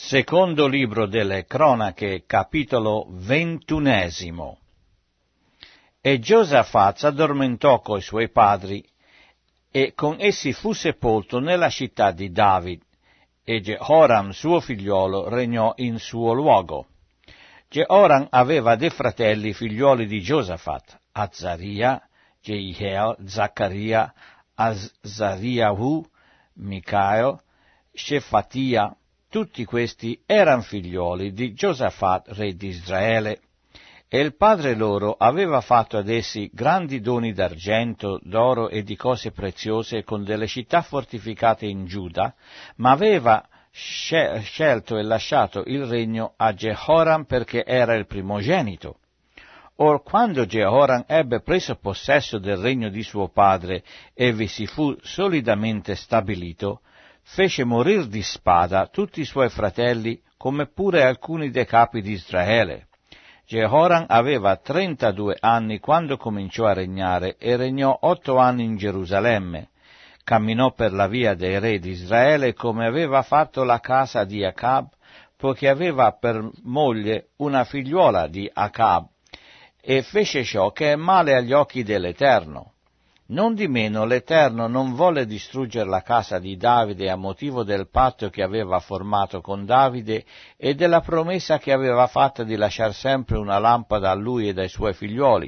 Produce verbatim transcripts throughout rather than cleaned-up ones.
Secondo libro delle Cronache, capitolo ventunesimo. E Giosafat s'addormentò coi suoi padri, e con essi fu sepolto nella città di David, e Jehoram suo figliolo regnò in suo luogo. Jehoram aveva dei fratelli figlioli di Giosafat, Azaria, Jehiel, Zaccaria, Azariahu, Micael, Shefatia. Tutti questi erano figlioli di Giosafat, re di Israele, e il padre loro aveva fatto ad essi grandi doni d'argento, d'oro e di cose preziose con delle città fortificate in Giuda, ma aveva scelto e lasciato il regno a Jehoram perché era il primogenito. Or quando Jehoram ebbe preso possesso del regno di suo padre e vi si fu solidamente stabilito, fece morir di spada tutti i suoi fratelli, come pure alcuni dei capi di Israele. Jehoram aveva trentadue anni quando cominciò a regnare e regnò otto anni in Gerusalemme. Camminò per la via dei re di Israele come aveva fatto la casa di Acab, poiché aveva per moglie una figliuola di Acab, e fece ciò che è male agli occhi dell'Eterno. Nondimeno l'Eterno non volle distruggere la casa di Davide a motivo del patto che aveva formato con Davide e della promessa che aveva fatta di lasciar sempre una lampada a lui e ai suoi figlioli.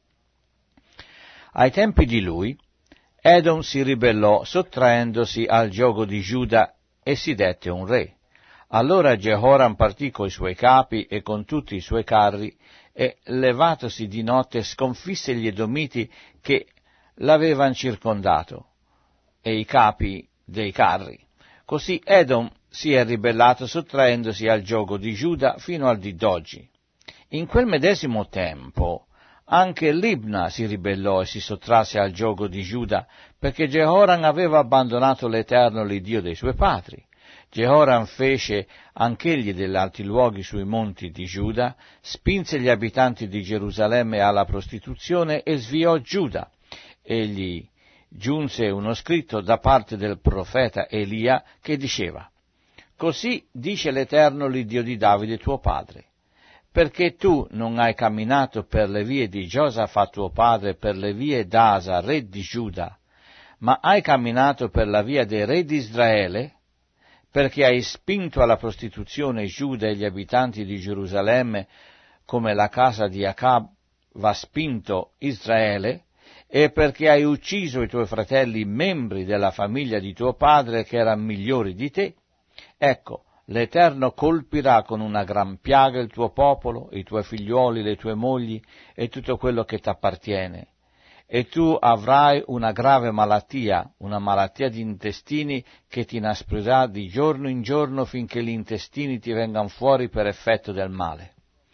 Ai tempi di lui, Edom si ribellò sottraendosi al giogo di Giuda e si dette un re. Allora Jehoram partì coi suoi capi e con tutti i suoi carri e, levatosi di notte, sconfisse gli Edomiti che l'avevano circondato e i capi dei carri. Così Edom si è ribellato sottraendosi al giogo di Giuda fino al dì d'oggi. In quel medesimo tempo anche Libna si ribellò e si sottrasse al giogo di Giuda, perché Jehoram aveva abbandonato l'Eterno, l'Iddio dei suoi padri. Jehoram fece anch'egli degli alti luoghi sui monti di Giuda, spinse gli abitanti di Gerusalemme alla prostituzione e sviò Giuda. Egli giunse uno scritto da parte del profeta Elia che diceva: «Così dice l'Eterno, l'Iddio di Davide tuo padre, perché tu non hai camminato per le vie di Giosafat tuo padre, per le vie d'Asa, re di Giuda, ma hai camminato per la via dei re di Israele, perché hai spinto alla prostituzione Giuda e gli abitanti di Gerusalemme, come la casa di Acab va spinto Israele, e perché hai ucciso i tuoi fratelli membri della famiglia di tuo padre che erano migliori di te, ecco, l'Eterno colpirà con una gran piaga il tuo popolo, i tuoi figlioli, le tue mogli e tutto quello che t'appartiene. E tu avrai una grave malattia, una malattia di intestini che ti inasprirà di giorno in giorno finché gli intestini ti vengano fuori per effetto del male.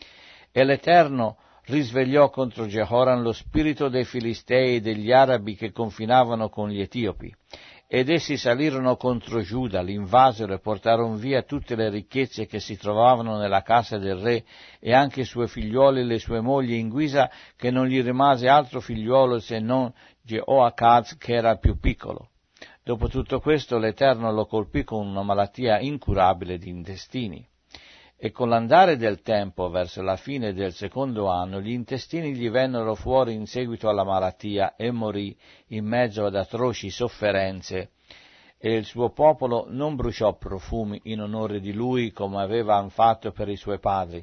E l'Eterno risvegliò contro Jehoram lo spirito dei Filistei e degli Arabi che confinavano con gli Etiopi, ed essi salirono contro Giuda, l'invasero e portarono via tutte le ricchezze che si trovavano nella casa del re e anche i suoi figlioli e le sue mogli, in guisa che non gli rimase altro figliuolo se non Jehoacaz, che era il più piccolo. Dopo tutto questo l'Eterno lo colpì con una malattia incurabile di intestini. E con l'andare del tempo, verso la fine del secondo anno, gli intestini gli vennero fuori in seguito alla malattia e morì in mezzo ad atroci sofferenze, e il suo popolo non bruciò profumi in onore di lui come avevano fatto per i suoi padri.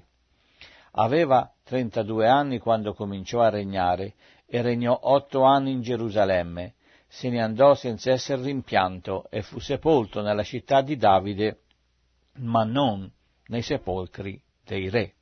Aveva trentadue anni quando cominciò a regnare e regnò otto anni in Gerusalemme. Se ne andò senza essere rimpianto e fu sepolto nella città di Davide, ma non nei sepolcri dei re.